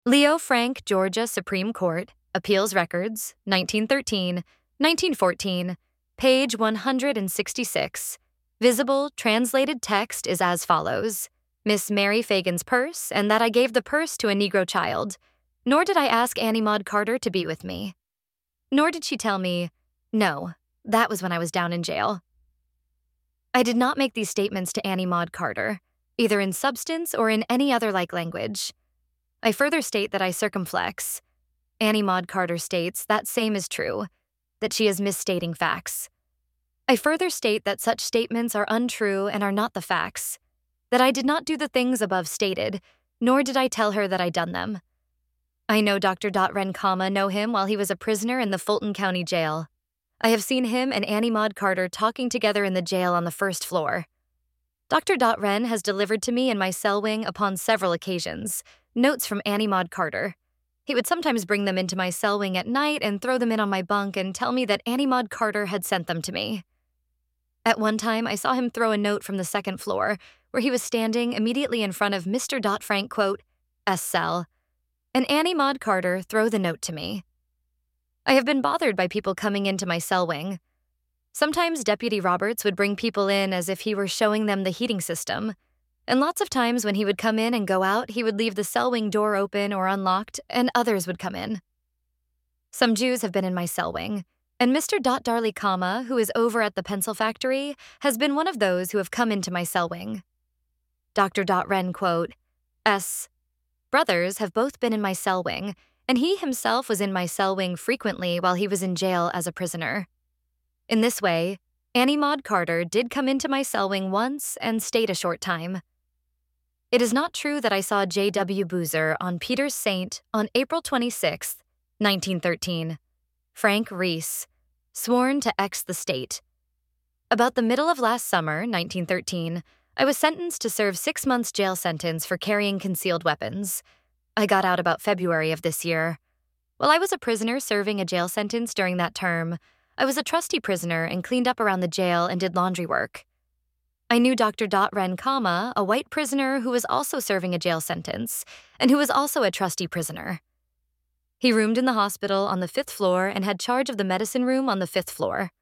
Leo Frank, Georgia Supreme Court, Appeals Records, 1913, 1914, page 166. Visible, translated text is as follows. Miss Mary Fagan's purse, and that I gave the purse to a Negro child. Nor did I ask Annie Maud Carter to be with me. Nor did she tell me, no, that was when I was down in jail. I did not make these statements to Annie Maud Carter, either in substance or in any other like language. I further state that I circumflex. Annie Maud Carter states that same is true, that she is misstating facts. I further state that such statements are untrue and are not the facts, that I did not do the things above stated, nor did I tell her that I done them. I know Dr. Ren, know him while he was a prisoner in the Fulton County Jail. I have seen him and Annie Maud Carter talking together in the jail on the first floor. Dr. Ren has delivered to me in my cell wing upon several occasions notes from Annie Maud Carter. He would sometimes bring them into my cell wing at night and throw them in on my bunk and tell me that Annie Maud Carter had sent them to me. At one time, I saw him throw a note from the second floor, where he was standing immediately in front of Mr. Frank, S cell, and Annie Maud Carter throw the note to me. I have been bothered by people coming into my cell wing. Sometimes Deputy Roberts would bring people in as if he were showing them the heating system, and lots of times when he would come in and go out, he would leave the cell wing door open or unlocked, and others would come in. Some Jews have been in my cell wing, and Mr. Darley, who is over at the pencil factory, has been one of those who have come into my cell wing. Dr. Ren, S. brothers have both been in my cell wing, and he himself was in my cell wing frequently while he was in jail as a prisoner. In this way, Annie Maud Carter did come into my cell wing once and stayed a short time. It is not true that I saw J.W. Boozer on Peter's Saint on April 26, 1913. Frank Reese, sworn to X the state. About the middle of last summer, 1913, I was sentenced to serve 6 months' jail sentence for carrying concealed weapons. I got out about February of this year. While I was a prisoner serving a jail sentence during that term, I was a trusty prisoner and cleaned up around the jail and did laundry work. I knew Dr. Ren, a white prisoner who was also serving a jail sentence and who was also a trusty prisoner. He roomed in the hospital on the 5th floor and had charge of the medicine room on the 5th floor.